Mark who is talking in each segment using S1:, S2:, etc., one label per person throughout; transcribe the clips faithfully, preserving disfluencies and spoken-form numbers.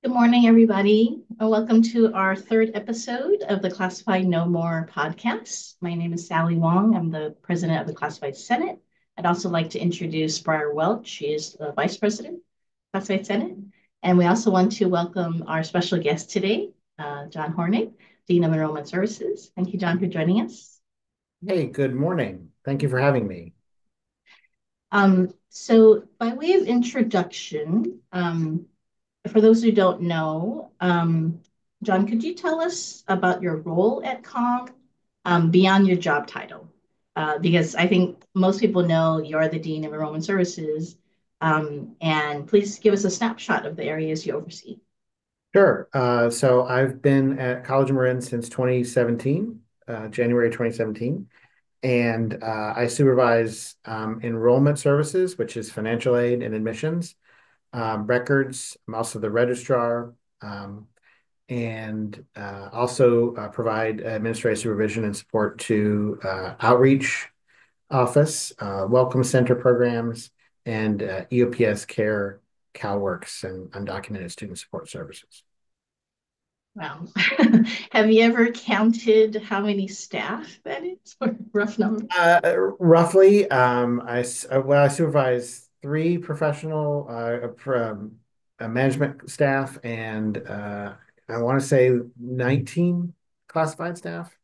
S1: Good morning, everybody, and welcome to our third episode of the Classified No More podcast. My name is Sally Wong. I'm the president of the Classified Senate. I'd also like to introduce Briar Welch. She is the vice president of the Classified Senate. And we also want to welcome our special guest today, uh, John Hornig, Dean of Enrollment Services. Thank you, John, for joining us.
S2: Hey, good morning. Thank you for having me.
S1: Um, so, by way of introduction, um, for those who don't know, um, John, could you tell us about your role at COM um, beyond your job title? Uh, because I think most people know you're the Dean of Enrollment Services. Um, and please give us a snapshot of the areas you oversee.
S2: Sure. Uh, so I've been at College of Marin since twenty seventeen, uh, January twenty seventeen, and uh, I supervise um, enrollment services, which is financial aid and admissions, um, records. I'm also the registrar, um, and uh, also uh, provide administrative supervision and support to uh, outreach office, uh, welcome center programs, and uh, E O P S care, CalWorks, and undocumented student support services.
S1: Wow. Have you ever counted how many staff that is, or rough number?
S2: Uh, roughly, um, I s- uh, well, I supervise three professional uh, from uh, management staff and uh, I want to say nineteen classified staff.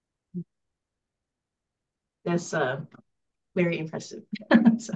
S1: That's uh, very impressive. So,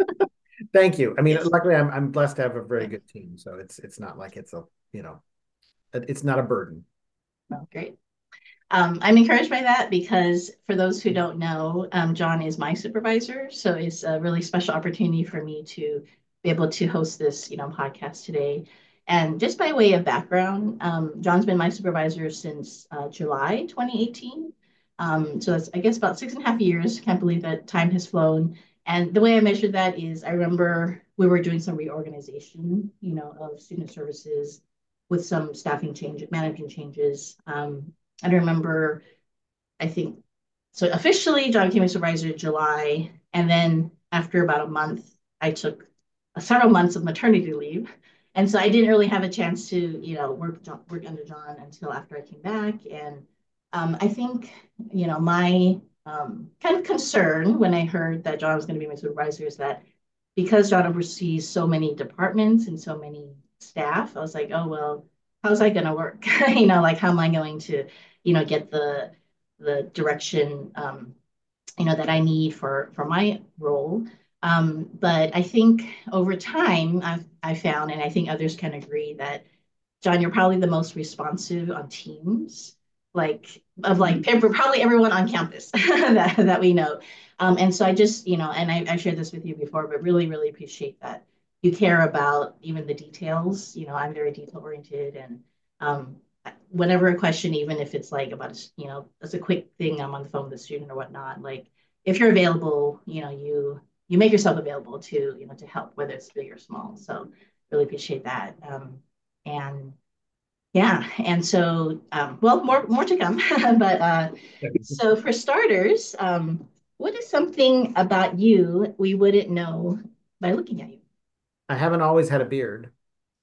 S2: Thank you. I mean,
S1: yes.
S2: luckily, I'm I'm blessed to have a very
S1: Yeah.
S2: good team, so it's it's not like it's a you know it's not a burden.
S1: Well, great. Um, I'm encouraged by that because for those who don't know, um, John is my supervisor. So it's a really special opportunity for me to be able to host this, you know, podcast today. And just by way of background, um, John's been my supervisor since uh, July twenty eighteen. Um, so that's, I guess, about six and a half years. Can't believe that time has flown. And the way I measured that is I remember we were doing some reorganization, you know, of student services with some staffing changes, management changes. Um, I remember, I think, so officially, John became a supervisor in July. And then after about a month, I took several months of maternity leave. And so I didn't really have a chance to, you know, work, work under John until after I came back. And um, I think, you know, my um, kind of concern when I heard that John was going to be my supervisor is that because John oversees so many departments and so many staff, I was like, oh, well, how's that going to work? you know, like, how am I going to, you know, get the the direction um, you know that I need for for my role. Um, but I think over time I've I found, and I think others can agree that John, you're probably the most responsive on teams, like of like probably everyone on campus that that we know. Um, and so I just you know, and I, I shared this with you before, but really really appreciate that you care about even the details. You know, I'm very detail oriented, and um, whenever a question, even if it's like about you know, it's a quick thing, I'm on the phone with a student or whatnot. Like if you're available, you know, you you make yourself available to you know to help, whether it's big or small. So really appreciate that. Um, and yeah, and so um, well, more more to come. but uh, so for starters, um, what is something about you we wouldn't know by looking at you?
S2: I haven't always had a beard.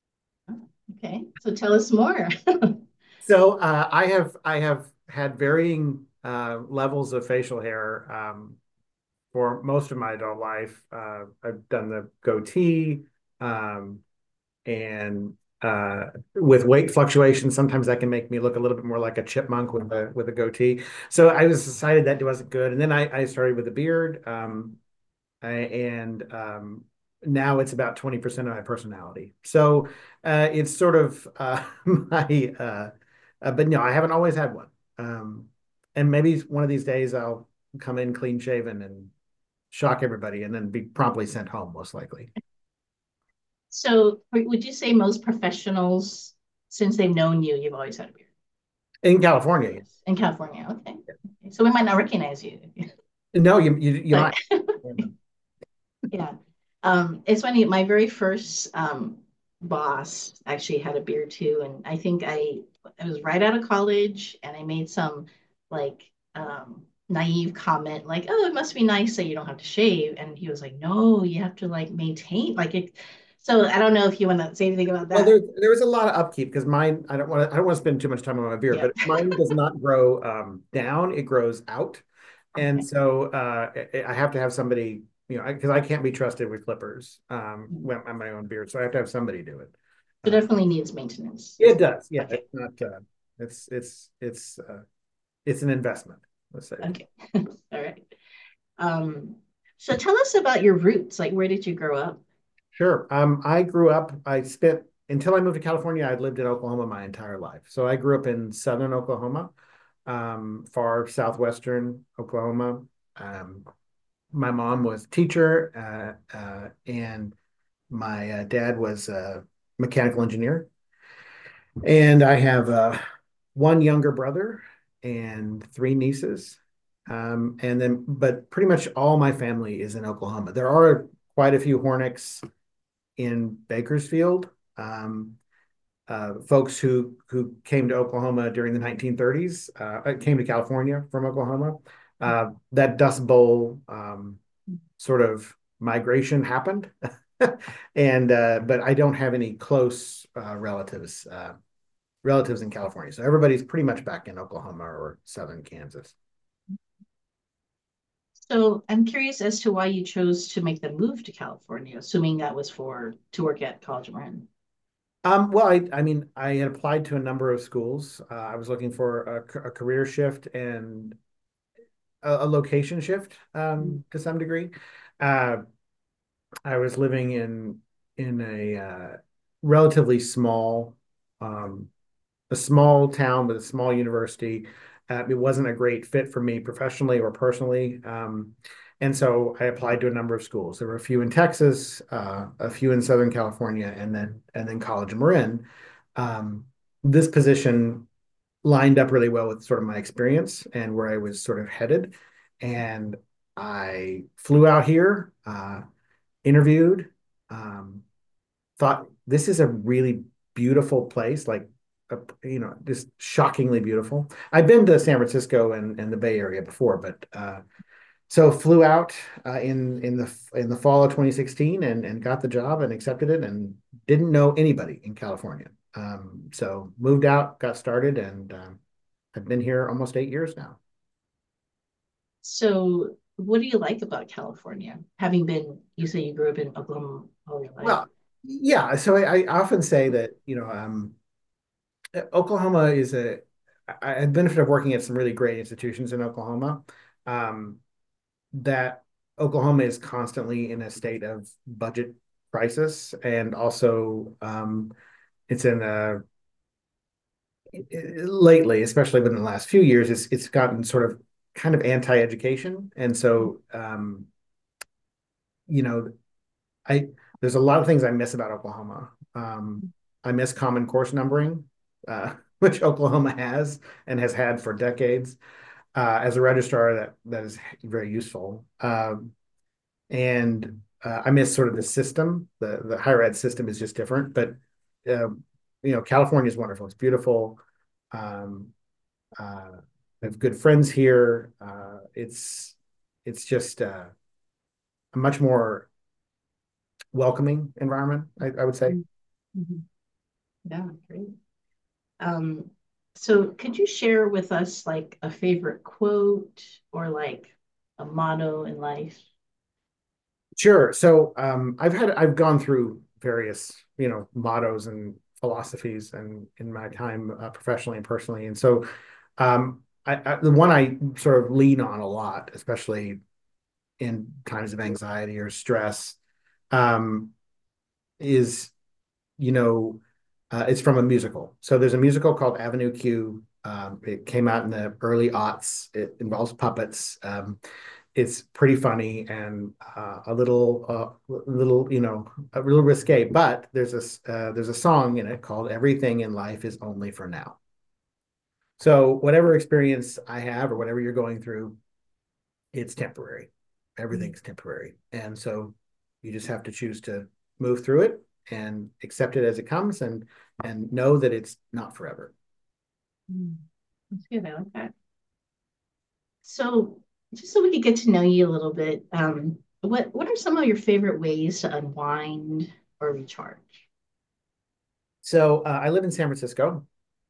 S1: Oh, okay, so tell us more.
S2: So uh, I have I have had varying uh, levels of facial hair um, for most of my adult life. Uh, I've done the goatee, um, and uh, with weight fluctuation, sometimes that can make me look a little bit more like a chipmunk with a with a goatee. So I was decided that wasn't good, and then I, I started with a beard, um, I- and um, now it's about twenty percent of my personality. So uh, it's sort of uh, my, uh, uh, but no, I haven't always had one. Um, and maybe one of these days I'll come in clean shaven and shock everybody and then be promptly sent home, most likely.
S1: So would you say most professionals, since they've known you, you've always had a beard?
S2: In California.
S1: Yes, in California. Okay. Okay. So we might not recognize you,
S2: No, you you you
S1: but
S2: might.
S1: yeah. Um, it's funny, my very first um, boss actually had a beard too. And I think I, I was right out of college and I made some like um, naive comment, like, oh, it must be nice that you don't have to shave. And he was like, no, you have to like maintain, like it, So I don't know if you want to say anything about
S2: Well,
S1: that.
S2: there there was a lot of upkeep because mine, I don't want to I don't want to spend too much time on my beard,
S1: Yeah.
S2: but mine does not grow um, down, it grows out. And
S1: Okay.
S2: so uh, I I have to have somebody, you know, because I, I can't be trusted with clippers um,
S1: Mhm.
S2: when I'm my own beard. So I have to have somebody do it.
S1: So
S2: Uh,
S1: definitely needs maintenance.
S2: it does. Yeah,
S1: Okay.
S2: it's not uh, it's it's it's uh, it's an investment, let's say.
S1: Okay. All right. Um, so tell us about your roots. Like, where did you grow up?
S2: Sure. Um, I grew up, I spent until I moved to California, I'd lived in Oklahoma my entire life. So I grew up in southern Oklahoma, um, far southwestern Oklahoma. Um, my mom was a teacher, uh, uh, and my uh, dad was a mechanical engineer. And I have uh, one younger brother and three nieces. Um, and then, but pretty much all my family is in Oklahoma. There are quite a few Hornicks in Bakersfield. Um, uh, folks who who came to Oklahoma during the nineteen thirties, uh, came to California from Oklahoma. Uh, that Dust Bowl um, sort of migration happened, and uh, but I don't have any close uh, relatives uh, relatives in California, so everybody's pretty much back in Oklahoma or southern Kansas.
S1: So I'm curious as to why you chose to make the move to California, assuming that was for to work at College of Marin.
S2: Um, well, I, I mean, I had applied to a number of schools. Uh, I was looking for a, a career shift and a, a location shift um, to some degree. Uh, I was living in in a uh, relatively small um, a small town with a small university. Uh, it wasn't a great fit for me professionally or personally. Um, and so I applied to a number of schools. There were a few in Texas, uh, a few in Southern California, and then and then College of Marin. Um, this position lined up really well with sort of my experience and where I was sort of headed. And I flew out here, uh, interviewed, um, thought this is a really beautiful place, like a, you know, just shockingly beautiful. I've been to San Francisco and, and the Bay Area before, but uh, so flew out uh, in in the in the fall of twenty sixteen and and got the job and accepted it and didn't know anybody in California. Um, so moved out, got started, and um, I've been here almost eight years now.
S1: So what do you like about California? Having been, you say you grew up in Oklahoma all your life.
S2: Well, yeah. So I, I often say that you know um, Oklahoma is a I had benefit of working at some really great institutions in Oklahoma. Um, that Oklahoma is constantly in a state of budget crisis, and also um, it's in a lately, especially within the last few years, it's it's gotten sort of kind of anti-education, and so um, you know, I there's a lot of things I miss about Oklahoma. Um, I miss Common Course numbering, uh, which Oklahoma has and has had for decades. Uh, as a registrar, that that is very useful. Um, and uh, I miss sort of the system. The the higher ed system is just different, but um, you know, California is wonderful. It's beautiful. Um, uh, I have good friends here. Uh, it's it's just uh, a much more welcoming environment, I, I would say.
S1: Mhm. Yeah, great. Um, so could you share with us like a favorite quote or like a motto in life?
S2: Sure. So um, I've had I've gone through various, you know, mottos and philosophies and in my time uh, professionally and personally. And so um, I, I, the one I sort of lean on a lot, especially in times of anxiety or stress, um, is, you know, uh, it's from a musical. So there's a musical called Avenue Q. Um, it came out in the early aughts. It involves puppets. Um, it's pretty funny and uh, a little, uh, little, you know, a little risque. But there's a uh, there's a song in it called "Everything in Life Is Only for Now." So whatever experience I have or whatever you're going through, it's temporary. Everything's temporary, and so you just have to choose to move through it and accept it as it comes, and and know that it's not forever.
S1: Mm, that's good. I like that. So just so we could get to know you a little bit, um, what what are some of your favorite ways to unwind? or recharge?
S2: So uh, I live in San Francisco,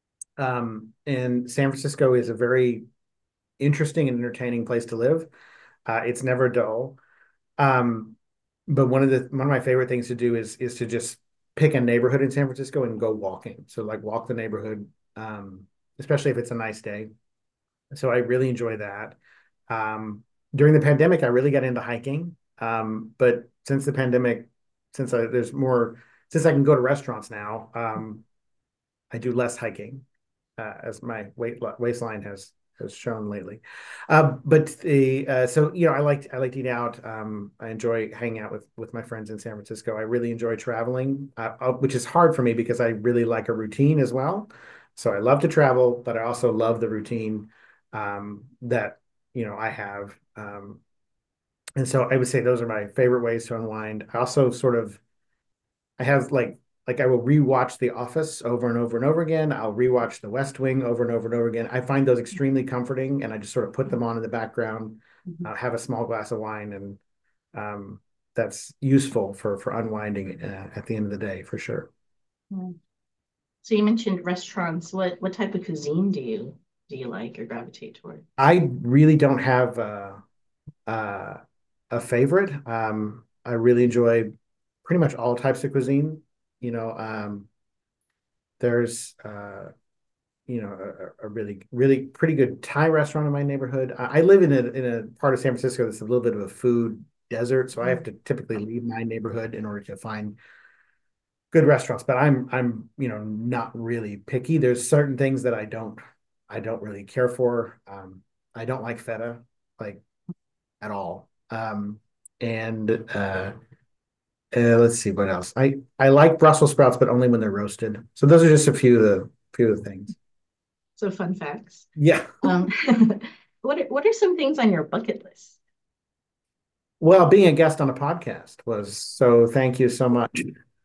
S2: um, and San Francisco is a very interesting and entertaining place to live. Uh, it's never dull. Um, but one of the one of my favorite things to do is is to just pick a neighborhood in San Francisco and go walking. So like walk the neighborhood, um, especially if it's a nice day. So I really enjoy that. Um, During the pandemic, I really got into hiking. Um, but since the pandemic, since I, there's more, since I can go to restaurants now, um, I do less hiking, uh, as my weight waistline has has shown lately. Uh, but the uh, so you know I like I like to eat out. Um, I enjoy hanging out with with my friends in San Francisco. I really enjoy traveling, uh, uh, which is hard for me because I really like a routine as well. So I love to travel, but I also love the routine um, that you know I have. Um, and so I would say those are my favorite ways to unwind. I also sort of I have like like I will rewatch The Office over and over and over again. I'll rewatch The West Wing over and over and over again. I find those extremely comforting, and I just sort of put them on in the background,
S1: Mhm.
S2: uh, have a small glass of wine, and um, that's useful for for unwinding uh, at the end of the day for sure.
S1: Mm. So you mentioned restaurants. What what type of cuisine do you do you like or gravitate toward?
S2: I really don't have uh, uh, a favorite. Um, I really enjoy pretty much all types of cuisine. You know, um, there's uh, you know, a, a really, really pretty good Thai restaurant in my neighborhood. I, I live in a in a part of San Francisco that's a little bit of a food desert, so I have to typically leave my neighborhood in order to find good restaurants. But I'm I'm you know not really picky. There's certain things that I don't I don't really care for. Um, I don't like feta like at all. Um, and uh, uh, let's see what else. I I like Brussels sprouts, but only when they're roasted. So those are just a few of the few of the things.
S1: So fun facts.
S2: Yeah.
S1: Um, what are, what are some things on your bucket list?
S2: Well, being a guest on a podcast was so thank you so much.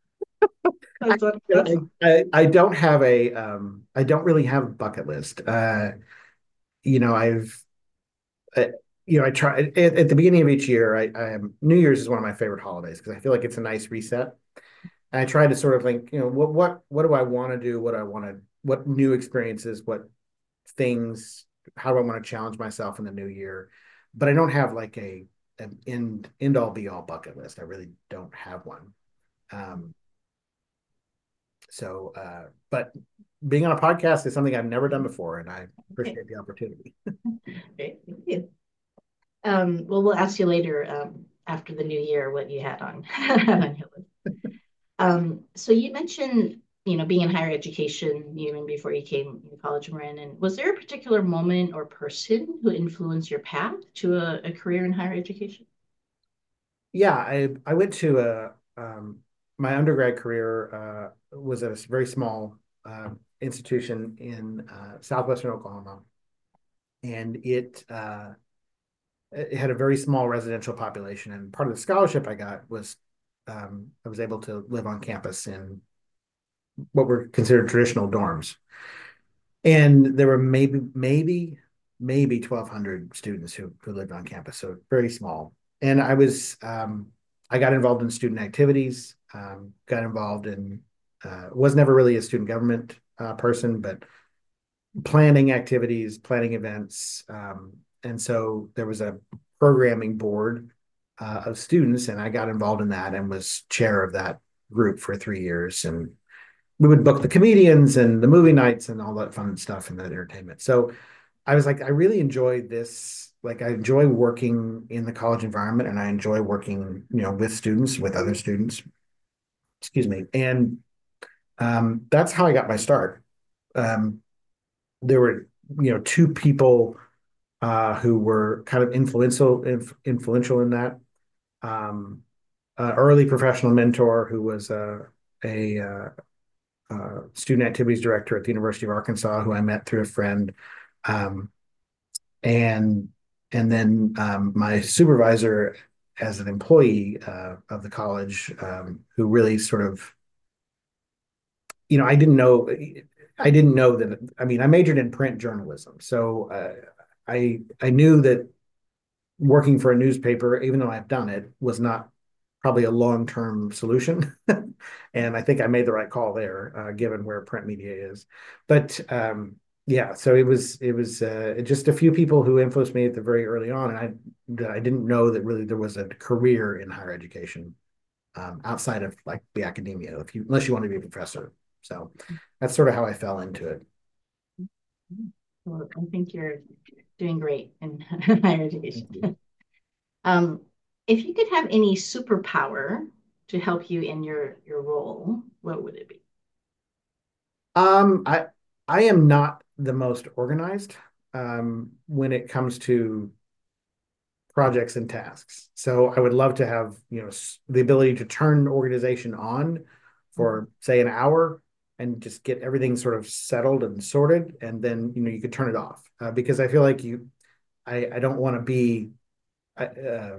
S2: I,
S1: That's what, that's
S2: I, I don't have a um I don't really have a bucket list. Uh you know, I've uh, you know, I try at, at the beginning of each year, I, I am New Year's is one of my favorite holidays because I feel like it's a nice reset. And I try to sort of think, you know, what what what do I want to do? What do I want to what new experiences, what things, how do I want to challenge myself in the new year? But I don't have like a an end end all be all bucket list. I really don't have one. Um, so, uh, but being on a podcast is something I've never done before, and I
S1: okay.
S2: appreciate the opportunity.
S1: Great. Thank you. Um, well, we'll ask you later um, after the new year what you had on, had on your list. Um, so you mentioned, you know, being in higher education even before you came to College of Marin. And was there a particular moment or person who influenced your path to a, a career in higher education?
S2: Yeah, I I went to a um, my undergrad career uh, was at a very small uh, institution in uh, southwestern Oklahoma, and it uh, it had a very small residential population. And part of the scholarship I got was um, I was able to live on campus in what were considered traditional dorms. And there were maybe maybe maybe twelve hundred students who who lived on campus, so very small. And I was um, I got involved in student activities, um, got involved in uh, was never really a student government uh, person, but planning activities, planning events, um, and so there was a programming board uh, of students, and I got involved in that and was chair of that group for three years, and we would book the comedians and the movie nights and all that fun stuff and that entertainment. So I was like, I really enjoy this. Like, I enjoy working in the college environment, and I enjoy working, you know, with students, with other students. Excuse me. And um, that's how I got my start. Um, there were, you know, two people uh, who were kind of influential, inf influential in that. Um, uh, early professional mentor who was uh, a uh, uh, student activities director at the University of Arkansas, who I met through a friend, um, and and then um, my supervisor as an employee uh, of the college, um, who really sort of, you know, I didn't know, I didn't know that. I mean, I majored in print journalism, so uh, I I knew that working for a newspaper, even though I've done it, was not probably a long-term solution. And I think I made the right call there, uh, given where print media is. But um, yeah, so it was it was uh, just a few people who influenced me at the very early on, and I I didn't know that really there was a career in higher education um, outside of like the academia, if you unless you want to be a professor. So that's sort of how I fell into it.
S1: Well, I think you're doing great in higher education. Um, if you could have any superpower to help you in your your role, what would it be?
S2: Um, I I am not the most organized um, when it comes to projects and tasks. So I would love to have, you know, the ability to turn an organization on for, say, an hour and just get everything sort of settled and sorted, and then, you know, you could turn it off uh, because I feel like you, I, I don't want to be uh,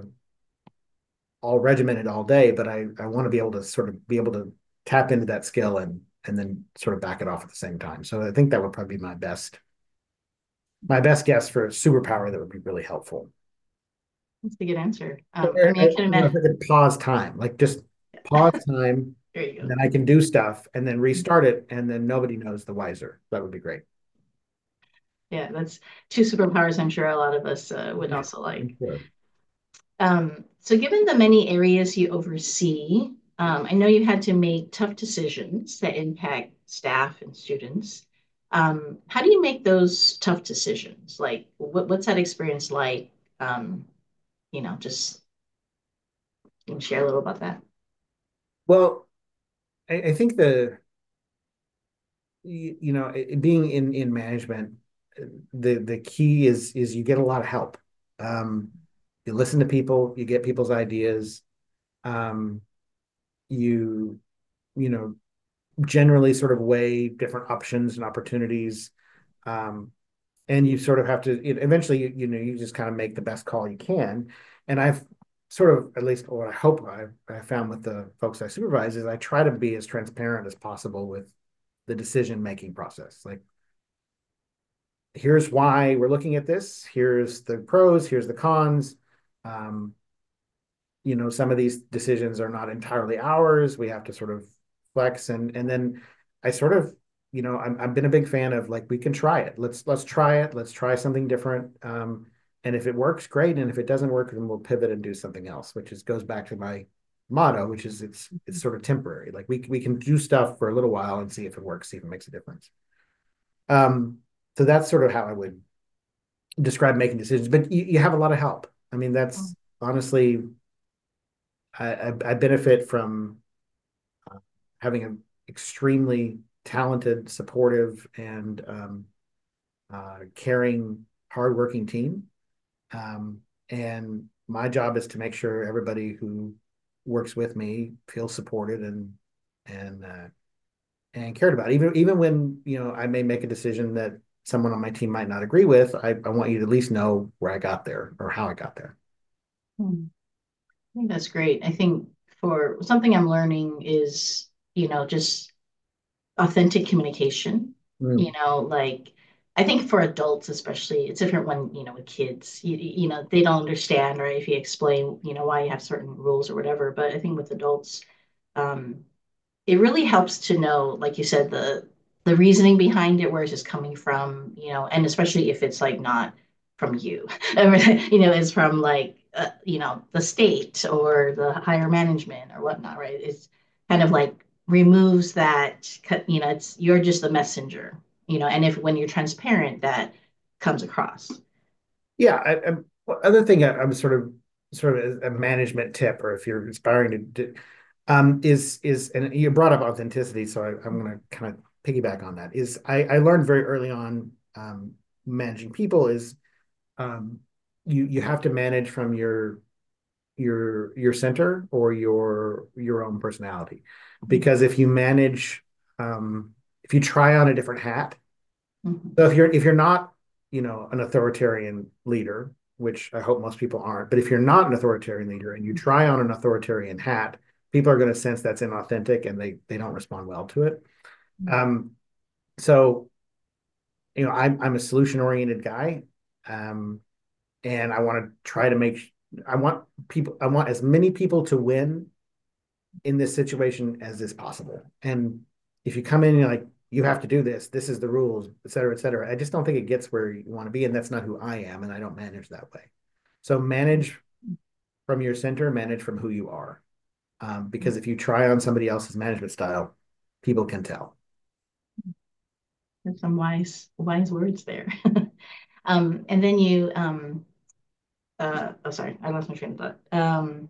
S2: all regimented all day, but I, I want to be able to sort of be able to tap into that skill and and then sort of back it off at the same time. So I think that would probably be my best my best guess for a superpower that would be really helpful.
S1: That's a good answer. Um, I
S2: I,
S1: mean,
S2: I,
S1: I can
S2: you know, if
S1: imagine.
S2: I could pause time, like just pause time,
S1: There you
S2: and
S1: go.
S2: then I can do stuff and then restart it, and then nobody knows the wiser. That would be great.
S1: Yeah, that's two superpowers I'm sure a lot of us uh, would
S2: Yeah,
S1: also like.
S2: I'm sure.
S1: Um, so given the many areas you oversee, um, I know you had to make tough decisions that impact staff and students. Um, how do you make those tough decisions? Like, what, what's that experience like? Um, you know, just can you share a little about that?
S2: Well, I, I think the you, you know it, being in in management, the the key is is you get a lot of help. Um, you listen to people, you get people's ideas. Um, you you know generally sort of weigh different options and opportunities. Um, and you sort of have to eventually you, you know you just kind of make the best call you can. And I've sort of, at least what I hope I, I found with the folks I supervise, is I try to be as transparent as possible with the decision making process. Like, here's why we're looking at this, here's the pros, here's the cons. um, you know, some of these decisions are not entirely ours. We have to sort of flex, and and then I sort of, you know, I'm, I've been a big fan of like, we can try it. Let's let's try it. Let's try something different. Um, and if it works, great. And if it doesn't work, then we'll pivot and do something else, which is goes back to my motto, which is it's it's sort of temporary. Like we we can do stuff for a little while and see if it works, see if it makes a difference. Um, so that's sort of how I would describe making decisions. But you, you have a lot of help. I mean,
S1: Oh,
S2: that's honestly, I, I, I benefit from uh, having an extremely talented, supportive, and um, uh, caring, hardworking team. Um, and my job is to make sure everybody who works with me feels supported and and uh, and cared about. Even even when, you know, I may make a decision that someone on my team might not agree with, I, I want you to at least know where I got there or how I got there.
S1: hmm. I think that's great. I think for something I'm learning is, you know, just authentic communication. You
S2: Mm.
S1: know, like I think for adults especially, it's different when, you know, with kids, you, you know, they don't understand, right? If you explain, you know, why you have certain rules or whatever. But I think with adults, um, it really helps to know, like you said, the the reasoning behind it, where it's just coming from, you know, and especially if it's like not from you, you know, it's from like uh, you know, the state or the higher management or whatnot, right? It's kind of like removes that, you know, it's you're just the messenger, you know, and if when you're transparent, that comes across.
S2: Yeah, I, I, other thing I, I'm sort of sort of a management tip, or if you're aspiring to do, um, is is and you brought up authenticity, so I, I'm going to kind of piggyback on that. Is I, I learned very early on, um, managing people is, um, you you have to manage from your your your center or your your own personality, because if you manage, um, if you try on a different hat.
S1: Mhm.
S2: So if you're if you're not, you know, an authoritarian leader, which I hope most people aren't, but if you're not an authoritarian leader and you try on an authoritarian hat, people are going to sense that's inauthentic and they they don't respond well to it. Um, so, you know, I'm I'm a solution oriented guy, um, and I want to try to make I want people I want as many people to win in this situation as is possible. And if you come in and you're like, you have to do this, this is the rules, et cetera, et cetera. I just don't think it gets where you want to be. And that's not who I am. And I don't manage that way. So manage from your center, manage from who you are. Um, because if you try on somebody else's management style, people can tell.
S1: There's some wise, wise words there. Um, and then you, um, uh, oh, sorry, I lost my train of thought. Um,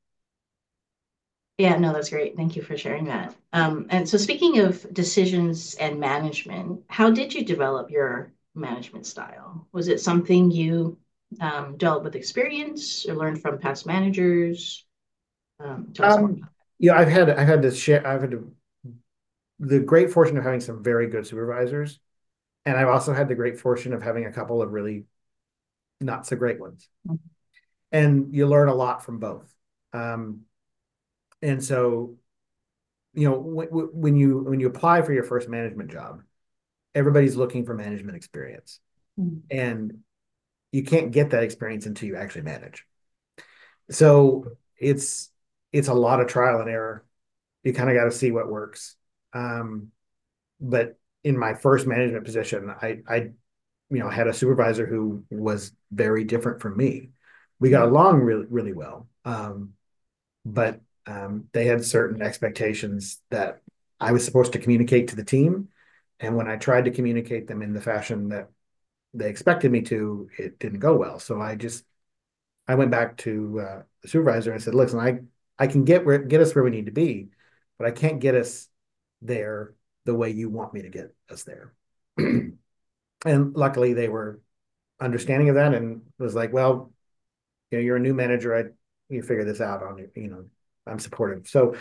S1: yeah, no, that's great. Thank you for sharing that. Um, and so speaking of decisions and management, how did you develop your management style? Was it something you um, dealt with experience or learned from past managers? Um, tell us more
S2: Um,
S1: about
S2: you know, I've had I've had to share I've had to, the great fortune of having some very good supervisors, and I've also had the great fortune of having a couple of really not so great ones.
S1: that.
S2: And you learn a lot from both. Um, and so, you know, when, when you when you apply for your first management job, everybody's looking for management experience,
S1: Mhm.
S2: and you can't get that experience until you actually manage. So it's it's a lot of trial and error. You kind of got to see what works. Um, but in my first management position, I I you know had a supervisor who was very different from me. We got along really really well, um, but um, they had certain expectations that I was supposed to communicate to the team, and when I tried to communicate them in the fashion that they expected me to, it didn't go well. So I just I went back to uh, the supervisor and I said, "Listen, I I can get where get us where we need to be, but I can't get us there the way you want me to get us there." And luckily, they were understanding of that and was like, "Well, you know, you're a new manager. I you figure this out on you. You know, I'm supportive." So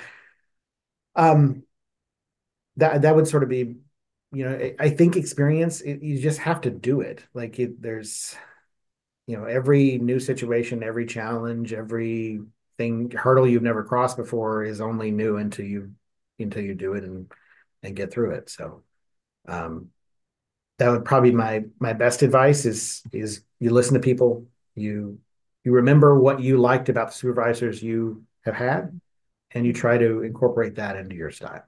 S2: um, that that would sort of be, you know, I, I think experience. It, you just have to do it. Like it, there's you know, every new situation, every challenge, every thing hurdle you've never crossed before is only new until you until you do it and and get through it. So um, that would probably be my my best advice is is you listen to people, you you remember what you liked about the supervisors you have had, and you try to incorporate that into your style.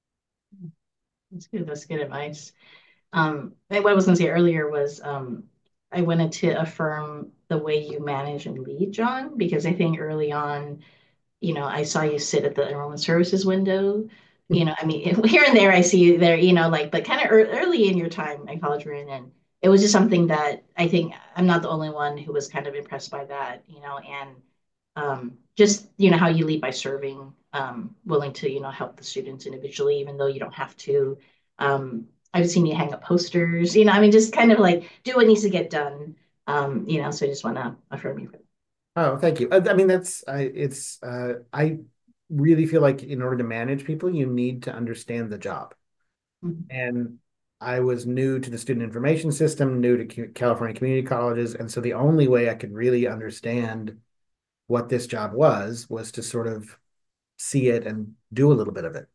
S1: That's good. That's good advice. Um, and what I was going to say earlier was um, I wanted to affirm the way you manage and lead, John, because I think early on, you know, I saw you sit at the enrollment services window. You know, I mean, here and there I see you there, you know, like, but kind of early in your time at College Run. And it was just something that I think I'm not the only one who was kind of impressed by that, you know, and um, just, you know, how you lead by serving, um, willing to, you know, help the students individually, even though you don't have to. Um, I've seen you hang up posters, you know, I mean, just kind of like do what needs to get done. Um, you know, so I just want to affirm you for that.
S2: Oh, thank you. I, I mean, that's I it's uh, I really feel like in order to manage people, you need to understand the job.
S1: Mhm.
S2: And I was new to the student information system, new to California community colleges. And so the only way I could really understand what this job was was to sort of see it and do a little bit of it.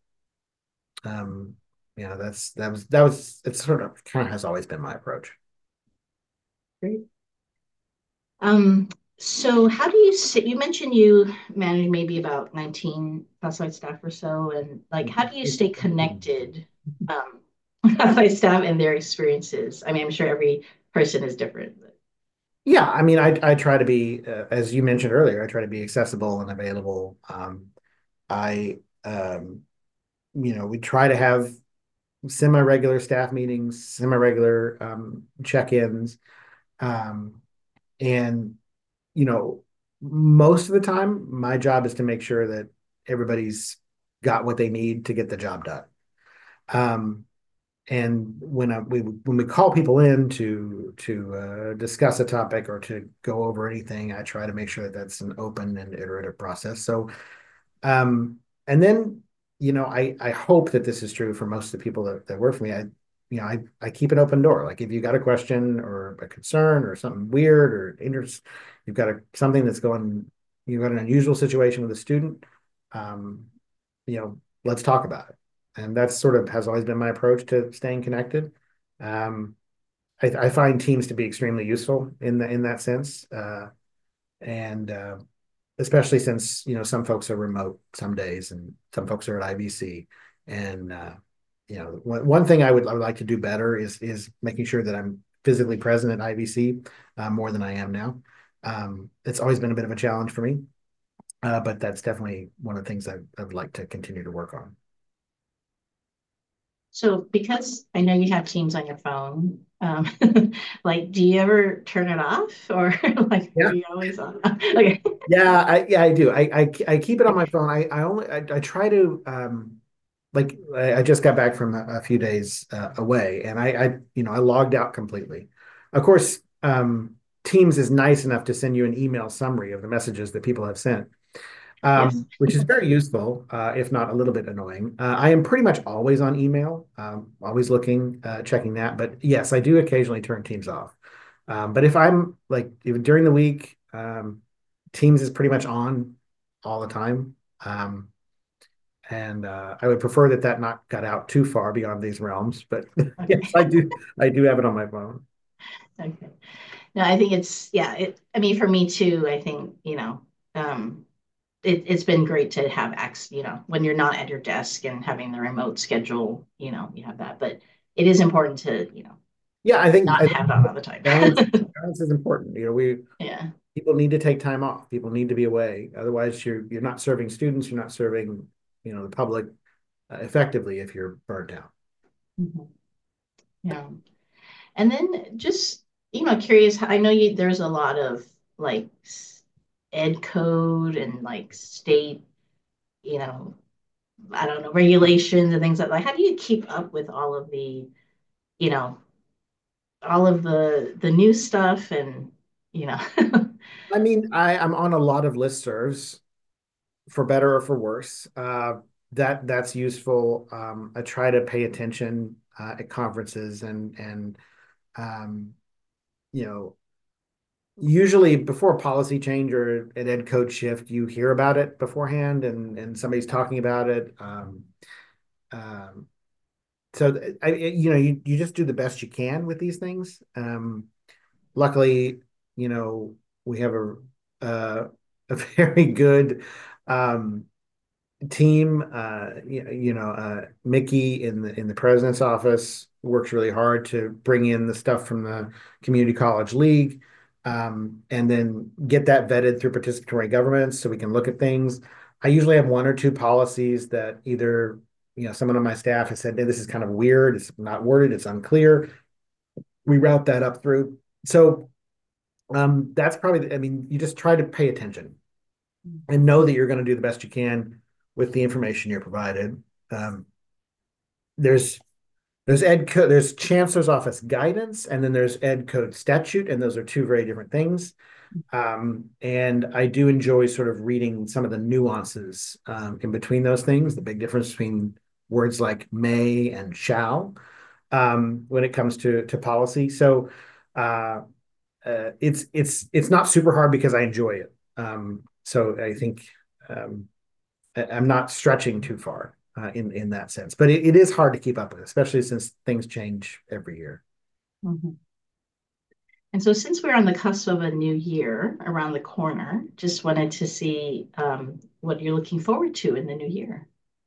S2: Um, you know, that's that was that was it's sort of kind of has always been my approach.
S1: Great. Um, so how do you sit? You mentioned you manage maybe about nineteen classified staff or so, and like, how do you stay connected, um, classified staff and their experiences? I mean, I'm sure every person is different. But...
S2: Yeah, I mean, I I try to be, uh, as you mentioned earlier, I try to be accessible and available. Um, I um, you know, we try to have semi-regular staff meetings, semi-regular um, check-ins. Um, and, you know, most of the time, my job is to make sure that everybody's got what they need to get the job done. Um, and when I, we when we call people in to to uh, discuss a topic or to go over anything, I try to make sure that that's an open and iterative process. So um, and then, you know, I I hope that this is true for most of the people that, that work for me. I, you know, I I keep an open door. Like if you got a question or a concern or something weird or interest, you've got a something that's going, you've got an unusual situation with a student, um, you know, let's talk about it. And that's sort of has always been my approach to staying connected. Um, I, I find teams to be extremely useful in the in that sense. Uh, and uh, especially since, you know, some folks are remote some days and some folks are at I V C. And, uh, you know, one, one thing I would, I would like to do better is, is making sure that I'm physically present at I V C uh, more than I am now. Um, it's always been a bit of a challenge for me, uh, but that's definitely one of the things I, I would like to continue to work on.
S1: So because I know you have Teams on your phone, um, like, do you ever turn it off or like are
S2: Yeah.
S1: you always on? Okay.
S2: Yeah, I yeah, I do. I I, I keep it on my phone. I I only I, I try to um like I, I just got back from a, a few days uh, away and I I you know, I logged out completely. Of course, um Teams is nice enough to send you an email summary of the messages that people have sent.
S1: Yes.
S2: Um, which is very useful, uh, if not a little bit annoying. Uh, I am pretty much always on email, um, always looking, uh, checking that. But yes, I do occasionally turn Teams off. Um, but if I'm like even during the week, um, Teams is pretty much on all the time. Um, and uh, I would prefer that that not got out too far beyond these realms. But yes,
S1: Okay.
S2: I do. I do have it on my phone.
S1: Okay. No, I think it's yeah, it I mean for me too, I think, you know, um it, it's been great to have access, you know, when you're not at your desk and having the remote schedule, you know, you have that. But it is important to, you know,
S2: Yeah, I think
S1: not
S2: I
S1: have
S2: think
S1: that all the time.
S2: balance balance is important. You know, we
S1: Yeah.
S2: people need to take time off. People need to be away. Otherwise, you're you're not serving students. You're not serving, you know, the public uh, effectively if you're burnt out.
S1: Mhm. Yeah. And then just, you know, curious, I know you there's a lot of like ed code and like state, you know, I don't know, regulations and things like that. How do you keep up with all of the, you know, all of the the new stuff and, you know,
S2: I mean, I, I'm on a lot of listservs, for better or for worse. Uh, that that's useful. Um, I try to pay attention uh, at conferences and and um, you know, usually before a policy change or an ed code shift, you hear about it beforehand and and somebody's talking about it. Um, um, so I, you know, you, you just do the best you can with these things. Um, luckily, you know, we have a uh, a very good um, team. Uh, you, you know, uh, Mickey in the in the president's office works really hard to bring in the stuff from the community college league, um, and then get that vetted through participatory governments so we can look at things. I usually have one or two policies that either, you know, someone on my staff has said, hey, this is kind of weird, it's not worded, it's unclear. We route that up through. So um, that's probably, the, I mean, you just try to pay attention and know that you're going to do the best you can with the information you're provided. Um, there's there's ed code, there's chancellor's office guidance, and then there's ed code statute, and those are two very different things. Um, and I do enjoy sort of reading some of the nuances um, in between those things, the big difference between words like may and shall um, when it comes to to policy. So uh, uh, it's it's it's not super hard because I enjoy it. Um, so I think um, I, I'm not stretching too far uh, in in that sense, but it, it is hard to keep up with, especially since things change every year.
S1: Mhm. And so since we're on the cusp of a new year around the corner, just wanted to see um, what you're looking forward to in the new year.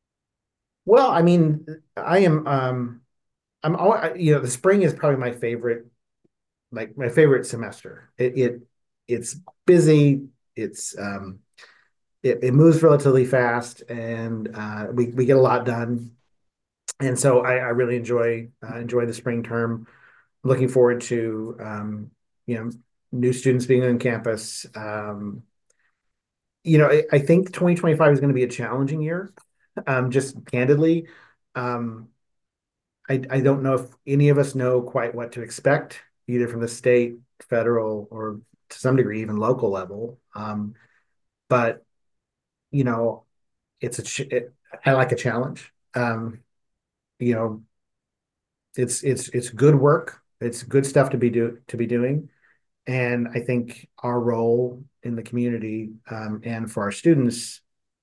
S2: Well, I mean, I am um, I'm all you know. The spring is probably my favorite, like my favorite semester. It, it it's busy. It's um, it, it moves relatively fast, and uh, we we get a lot done. And so I, I really enjoy uh, enjoy the spring term. Looking forward to um, you know, new students being on campus. Um, you know, I, I think twenty twenty-five is going to be a challenging year. Um, just candidly, um, I I don't know if any of us know quite what to expect, either from the state, federal, or to some degree even local level. Um, but you know, it's a ch it, I like a challenge. Um, you know, it's it's it's good work. It's good stuff to be do to be doing. And I think our role in the community um, and for our students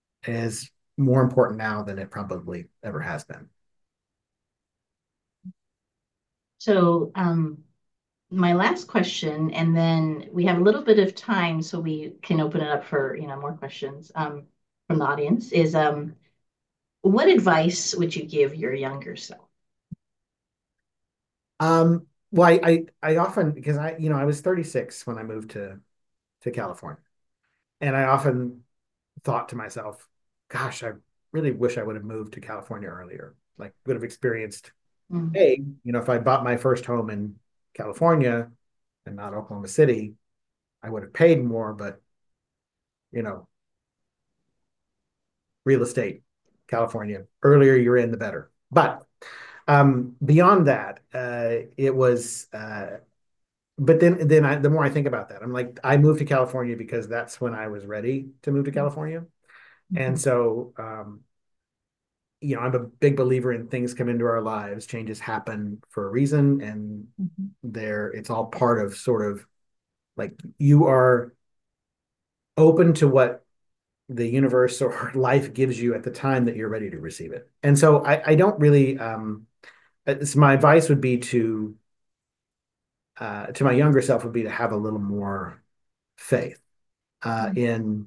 S2: is more important now than it probably ever has been.
S1: So um, my last question, and then we have a little bit of time so we can open it up for, you know, more questions um, from the audience, is um, what advice would you give your younger self?
S2: Um, well, I, I I often because I you know I was thirty-six when I moved to to California, and I often thought to myself, "Gosh, I really wish I would have moved to California earlier. Like, would have experienced,
S1: Mm,
S2: hey, you know, if I bought my first home in California and not Oklahoma City, I would have paid more, but you know, real estate, California, earlier you're in, the better." But um, beyond that, uh, it was. Uh, but then, then I, the more I think about that, I'm like, I moved to California because that's when I was ready to move to California, and
S1: mhm,
S2: so um, you know, I'm a big believer in things come into our lives, changes happen for a reason, and
S1: mhm,
S2: there, it's all part of sort of like you are open to what the universe or life gives you at the time that you're ready to receive it. And so I, I don't really um it's, my advice would be to uh to my younger self would be to have a little more faith uh
S1: mhm,
S2: in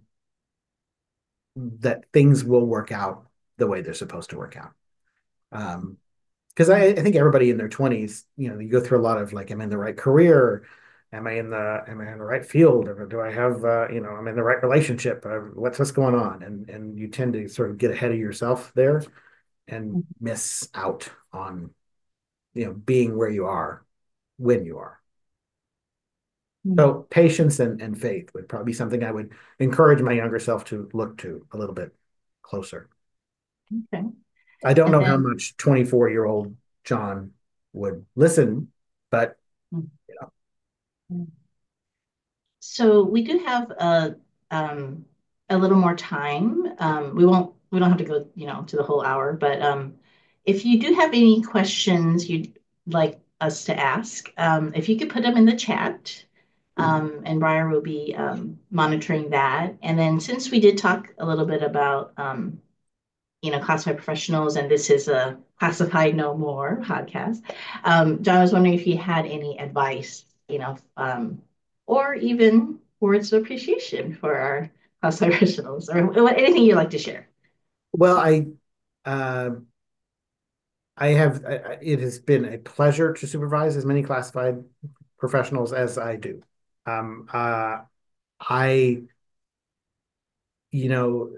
S2: that things will work out the way they're supposed to work out. Um because I, I think everybody in their twenties, you know, you go through a lot of like, am I in the right career? Am I in the am I in the right field? Or do I have uh, you know, I'm in the right relationship? Uh, what's what's going on? And and you tend to sort of get ahead of yourself there and
S1: mhm,
S2: miss out on, you know, being where you are when you are.
S1: mhm.
S2: So patience and, and faith would probably be something I would encourage my younger self to look to a little bit closer.
S1: Okay.
S2: I don't
S1: And
S2: know how
S1: then,
S2: much twenty-four year old John would listen, but you know,
S1: mm, so we do have a um, a little more time. Um, we won't we don't have to go, you know, to the whole hour, but um, if you do have any questions you'd like us to ask, um, if you could put them in the chat, um, and Briar will be um, monitoring that. And then since we did talk a little bit about um, you know, classified professionals, and this is a classified no more podcast. Um, John was wondering if you had any advice, you know, um, or even words of appreciation for our classified professionals, or anything you'd like to share.
S2: well, I uh, I have I, it has been a pleasure to supervise as many classified professionals as I do. Um, uh, I you know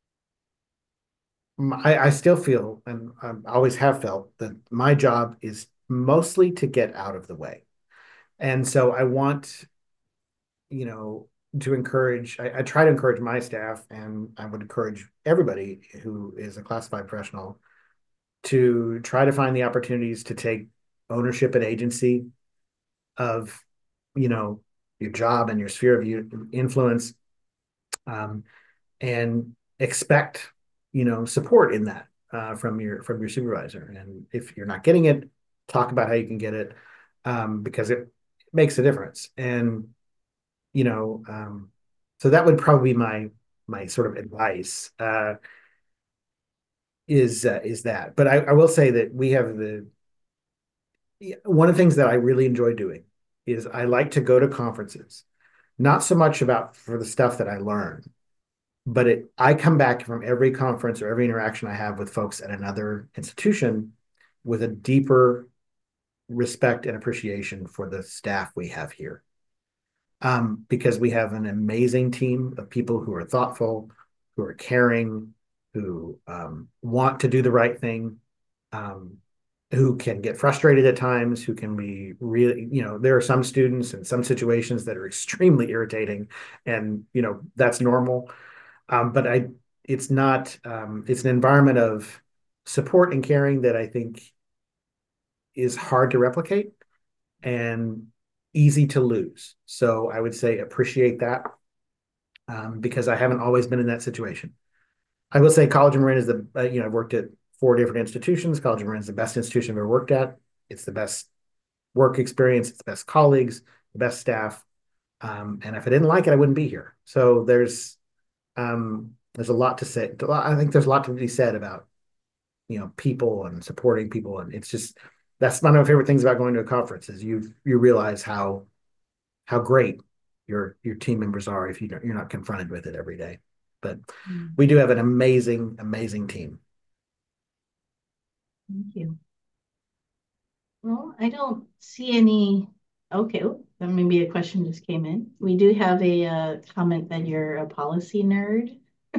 S2: I, I still feel, and I always have felt, that my job is mostly to get out of the way. And so I want, you know, to encourage, I, I try to encourage my staff, and I would encourage everybody who is a classified professional to try to find the opportunities to take ownership and agency of, you know, your job and your sphere of influence, um, and expect, you know, support in that uh, from your from your supervisor. And if you're not getting it, talk about how you can get it, um, because it makes a difference. And you know, um, so that would probably be my my sort of advice uh, is uh, is that. But I, I will say that we have the one of the things that I really enjoy doing is I like to go to conferences, not so much about for the stuff that I learn, but it I come back from every conference or every interaction I have with folks at another institution with a deeper respect and appreciation for the staff we have here. Um, because we have an amazing team of people who are thoughtful, who are caring, who um, want to do the right thing, um, who can get frustrated at times, who can be really, you know, there are some students and some situations that are extremely irritating, and you know that's normal. Um, but I, it's not, um, it's an environment of support and caring that I think is hard to replicate and easy to lose. So I would say appreciate that, um, because I haven't always been in that situation. I will say College of Marin is the, uh, you know, I've worked at four different institutions. College of Marin is the best institution I've ever worked at. It's the best work experience. It's the best colleagues, the best staff. Um, and if I didn't like it, I wouldn't be here. So there's, um, there's a lot to say. I think there's a lot to be said about, you know, people and supporting people. And it's just, that's one of my favorite things about going to a conference is you you realize how how great your your team members are if you don't, you're not confronted with it every day. But
S1: Mm,
S2: we do have an amazing, amazing team.
S1: thank you. Well, I don't see any. Okay, oh, then maybe a question just came in. We do have a uh, comment that you're a policy nerd.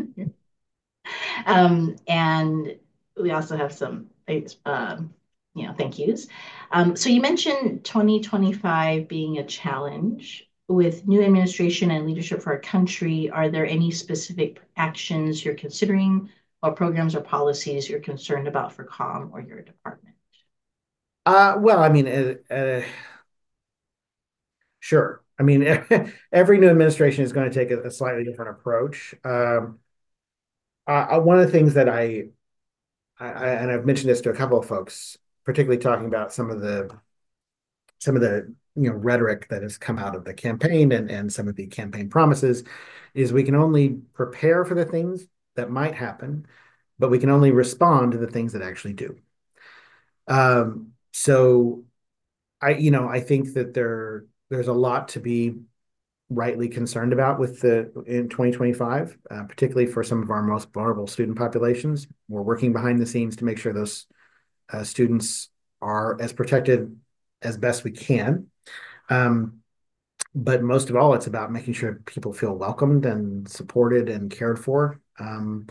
S1: Um, and we also have some, um, you know, thank yous. Um, so you mentioned twenty twenty-five being a challenge. With new administration and leadership for our country, are there any specific actions you're considering or programs or policies you're concerned about for COM or your department?
S2: Uh, well, I mean, uh, uh, sure. I mean, every new administration is going to take a, a slightly different approach. Um, uh, one of the things that I, I, I, and I've mentioned this to a couple of folks, particularly talking about some of the some of the you know rhetoric that has come out of the campaign and and some of the campaign promises, is we can only prepare for the things that might happen, but we can only respond to the things that actually do. Um, so I, you know, I think that there there's a lot to be rightly concerned about with the in twenty twenty-five, uh, particularly for some of our most vulnerable student populations. We're working behind the scenes to make sure those uh, students are as protected as best we can. Um, but most of all, it's about making sure people feel welcomed and supported and cared for, um,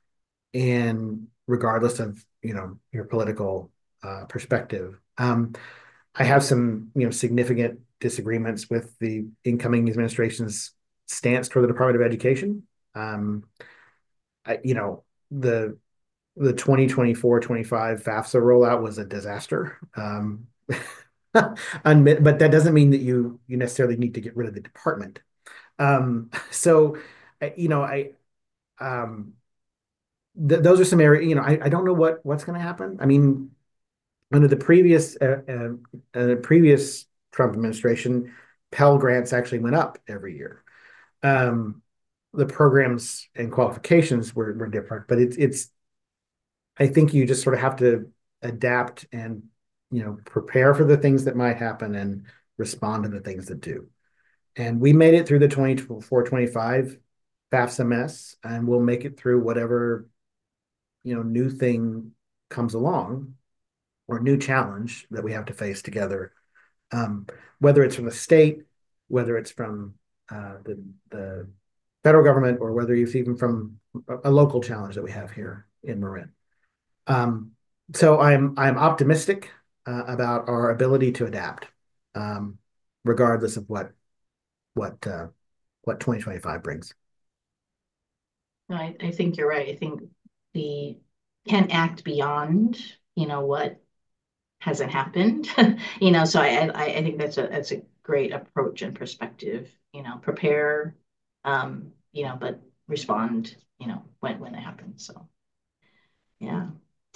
S2: and regardless of you know your political uh, perspective. Um, I have some, you know, significant disagreements with the incoming administration's stance toward the Department of Education. Um, I, you know, the the twenty twenty-four twenty-five FAFSA rollout was a disaster. Um, but that doesn't mean that you you necessarily need to get rid of the department. Um, so, you know, I um, th those are some areas. You know, I, I don't know what what's going to happen. I mean, under the previous uh, uh, uh, previous Trump administration, Pell Grants actually went up every year. Um, the programs and qualifications were were different, but it's it's. I think you just sort of have to adapt and you know prepare for the things that might happen and respond to the things that do. And we made it through the twenty-four twenty-five FAFSA mess, and we'll make it through whatever you know new thing comes along or new challenge that we have to face together, um, whether it's from the state, whether it's from uh, the, the federal government, or whether it's even from a, a local challenge that we have here in Marin. Um, so I'm I'm optimistic uh, about our ability to adapt, um, regardless of what what uh, what twenty twenty-five brings.
S1: No, I, I think you're right. I think we can act beyond, you know, what hasn't happened. You know, so I, I I think that's a that's a great approach and perspective. You know, prepare, um, you know, but respond, you know, when when it happens. So yeah.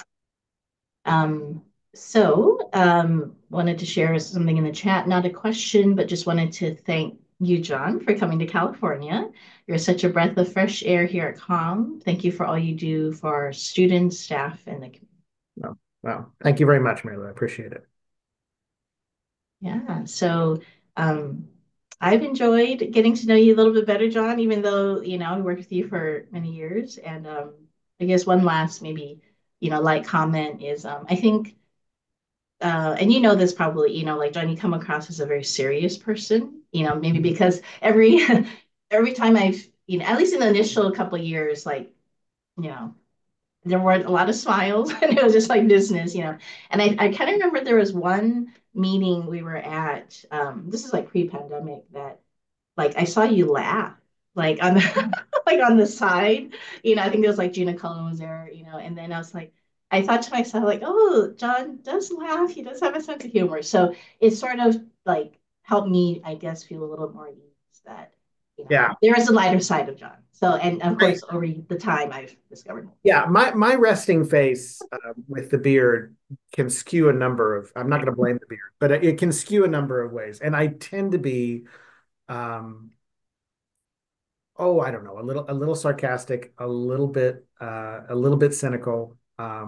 S1: Um, so um, wanted to share something in the chat, not a question, but just wanted to thank you, John, for coming to California. You're such a breath of fresh air here at COM. Thank you for all you do for our students, staff, and the community.
S2: Well, well, thank you very much, Mary Lou. I appreciate it.
S1: Yeah, so um, I've enjoyed getting to know you a little bit better, John, even though, you know, I worked with you for many years. And um, I guess one last maybe, you know, light comment is um, I think uh, and you know this probably, you know, like John, you come across as a very serious person, you know, maybe because every every time I've, you know, at least in the initial couple of years, like, you know, there weren't a lot of smiles and it was just like business, you know. And I, I kind of remember there was one meeting we were at, um, this is like pre-pandemic that like I saw you laugh like on the like on the side, you know. I think it was like Gina Cullen was there, you know, and then I was like, I thought to myself like, oh, John does laugh. He does have a sense of humor, so it sort of like helped me, I guess, feel a little more at ease that you know
S2: Yeah.
S1: there is a lighter side of John. So, and of
S2: I,
S1: course, over the time I've discovered more.
S2: yeah, my my resting face uh, with the beard can skew a number of. I'm not going to blame the beard, but it can skew a number of ways, and I tend to be, um, oh, I don't know, a little a little sarcastic, a little bit uh, a little bit cynical, um,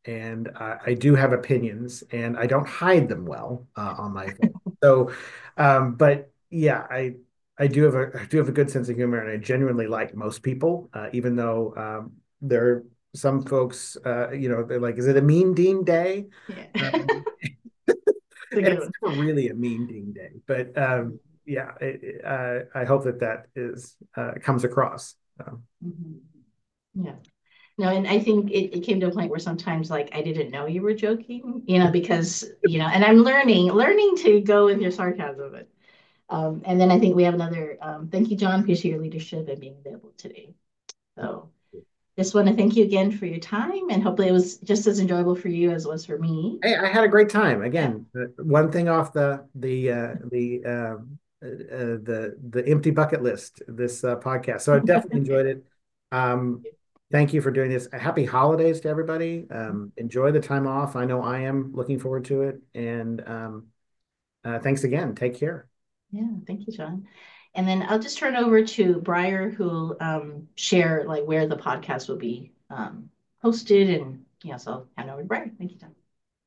S2: and uh, I do have opinions, and I don't hide them well uh, on my phone. So, um, but yeah, I I do have a I do have a good sense of humor, and I genuinely like most people, uh, even though um, there are some folks, uh, you know, they're like, "Is it a mean Dean day?"
S1: Yeah.
S2: Um,
S1: It's a
S2: and
S1: good
S2: it's
S1: one.
S2: never really a mean Dean day, but um, yeah, it, uh, I hope that that is uh, comes across. So.
S1: Mhm. Yeah. No, and I think it, it came to a point where sometimes like I didn't know you were joking, you know, because, you know, and I'm learning, learning to go with your sarcasm. But, um, and then I think we have another, um, thank you, John, for your leadership and being available today. So just want to thank you again for your time, and hopefully it was just as enjoyable for you as it was for me.
S2: Hey, I had a great time.
S1: Yeah.
S2: Again, uh, one thing off the the uh, the um, uh, uh, the the empty bucket list, this uh, podcast. So I definitely enjoyed it. Um, thank you for doing this. Happy holidays to everybody. Um, enjoy the time off. I know I am looking forward to it. And um, uh, thanks again. Take care.
S1: Yeah, thank you, John. And then I'll just turn over to Briar, who'll um, share like where the podcast will be um, hosted, and yeah, so I'll hand over to Briar. Thank you, John.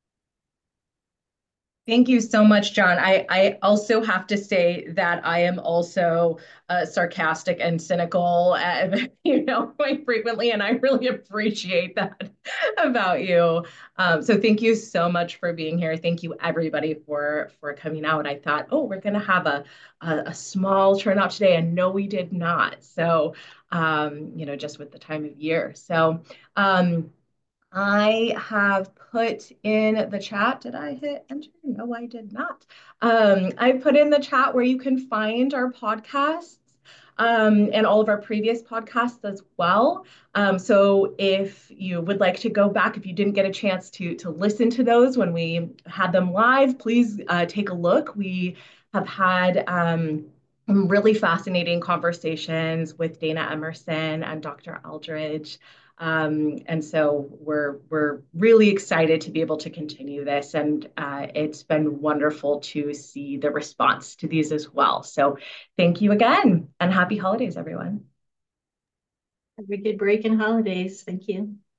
S3: Thank you so much, John. I, I also have to say that I am also uh, sarcastic and cynical, uh, you know, quite frequently, and I really appreciate that about you. Um, so thank you so much for being here. Thank you, everybody, for for coming out. I thought, oh, we're going to have a, a a small turnout today, and no, we did not. So, um, you know, just with the time of year. So. Um, I have put in the chat. Did I hit enter? No, I did not. Um, I put in the chat where you can find our podcasts um, and all of our previous podcasts as well. Um, so if you would like to go back, if you didn't get a chance to to listen to those when we had them live, please uh, take a look. We have had um, really fascinating conversations with Dana Emerson and Doctor Aldridge. Um, and so we're we're really excited to be able to continue this, and uh, it's been wonderful to see the response to these as well. So thank you again, and happy holidays, everyone.
S1: Have a good break and holidays. Thank you.